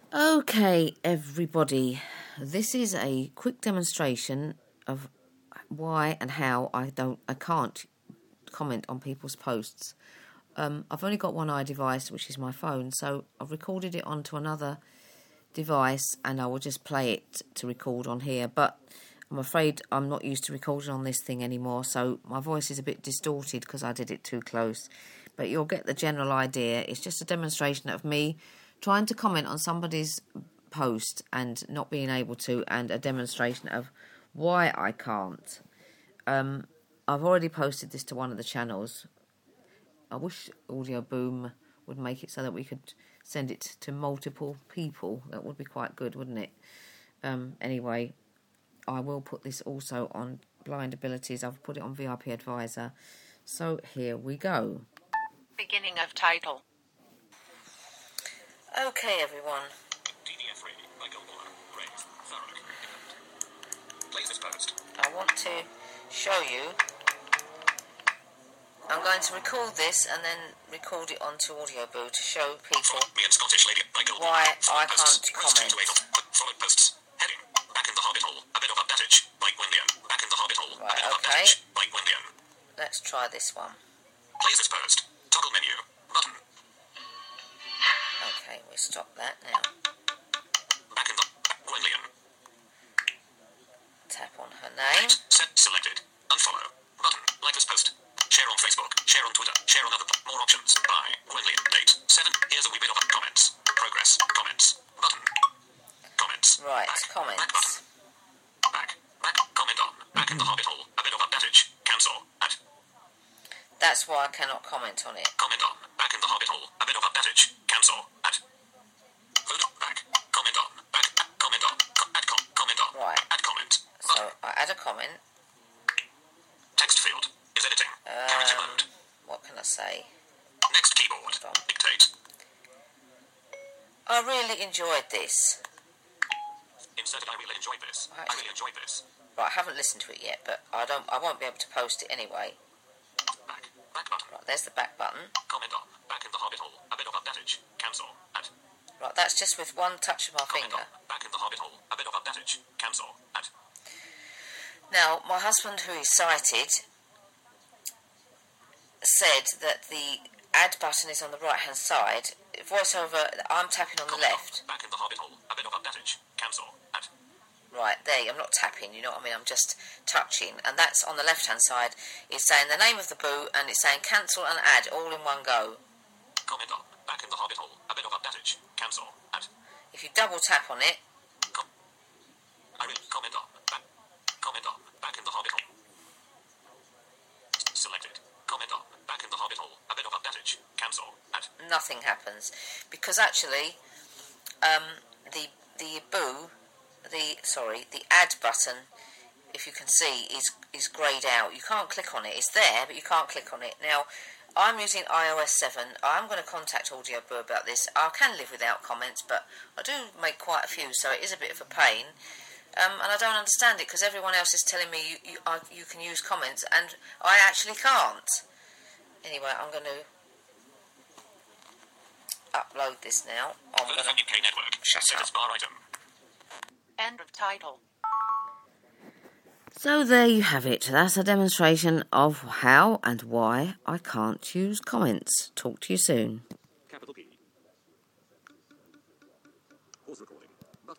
Okay, everybody, this is a quick demonstration of why and how I can't comment on people's posts. I've only got one iDevice, which is my phone, so I've recorded it onto another device and I will just play it to record on here, but I'm afraid I'm not used to recording on this thing anymore, so my voice is a bit distorted because I did it too close, but you'll get the general idea. It's just a demonstration of me trying to comment on somebody's post and not being able to, and a demonstration of why I can't. I've already posted this to one of the channels. I wish Audio Boom would make it so that we could send it to multiple people. That would be quite good, wouldn't it? Anyway, I will put this also on Blind Abilities. I've put it on VIP Advisor. So here we go. Beginning of title. Okay, everyone. DDF3, Michael Moore, Graves, Farrock. Place this post. I want to show you. I'm going to record this and then record it onto Audioboo to show people Me and Scottish lady Michael why I posts. can't comment. Followed posts. Heading. Back in the Hobbit Hole. A bit of advantage. Mike Windian. Back in the Hobbit Hole. Right, a bit of okay. advantage. Mike Windian. Let's try this one. Place this post. Toggle menu. Button. Okay, we'll stop that now. Back in the Windian. Tap on her name. Set selected. Unfollow. Button. Like this post. Share on Facebook. Share on Twitter. Share on other. More options. Bye. Windian. Date. 7. Here's a wee bit of comments. Progress. Comments. Button. Comments. Right, Back. comments. Back button. Back. Back. Comment on. Back in the Hobbit Hole. A bit of advantage. Cancel. At. That's why I cannot comment on it. Comment on. Back in the Hobbit Hole. A bit of advantage. Cancel. At. Load up. Back. Comment on. Back. Comment on. Add comment on. Right. Add comment. So I add a comment. Text field. Is editing. Character mode. What can I say? Next keyboard. Hold on. Dictate. I really enjoyed this. Inserted. I really enjoyed this. Right. I really enjoyed this. Right, I haven't listened to it yet, but I won't be able to post it anyway. Back. Back button. Right, there's the back button. Comment on. Back in the Hobbit Hole. A bit of advantage. Cancel. At. Right, that's just with one touch of my Comment finger. on. Back in the Hobbit Hole. A bit of advantage. Cancel. At. Now, my husband, who is sighted, said that the add button is on the right-hand side. VoiceOver, I'm tapping on the Comment left. on. Back in the Hobbit Hole. A bit of advantage. Cancel. At. Right, there, I'm not tapping, you know what I mean? I'm just touching. And that's on the left-hand side. It's saying the name of the boo, and it's saying cancel and add all in one go. Comment on. Back in the Hobbit Hole. A bit of advantage. Cancel. At. If you double tap on it, I will comment on. Back. Comment on. Back in the Hobbit Hole. Selected. Comment on. Back in the Hobbit Hole. A bit of advantage. Cancel. At. nothing happens. Because actually, the add button, if you can see, is greyed out. You can't click on it. It's there, but you can't click on it. Now, I'm using iOS 7. I'm going to contact Audioboo about this. I can live without comments, but I do make quite a few, so it is a bit of a pain. And I don't understand it, because everyone else is telling me you can use comments, and I actually can't. Anyway, I'm going to upload this now. I'm going to UK network. shut up. Status bar item. End of title. So there you have it. That's a demonstration of how and why I can't use comments. Talk to you soon. Capital P. Pause recording.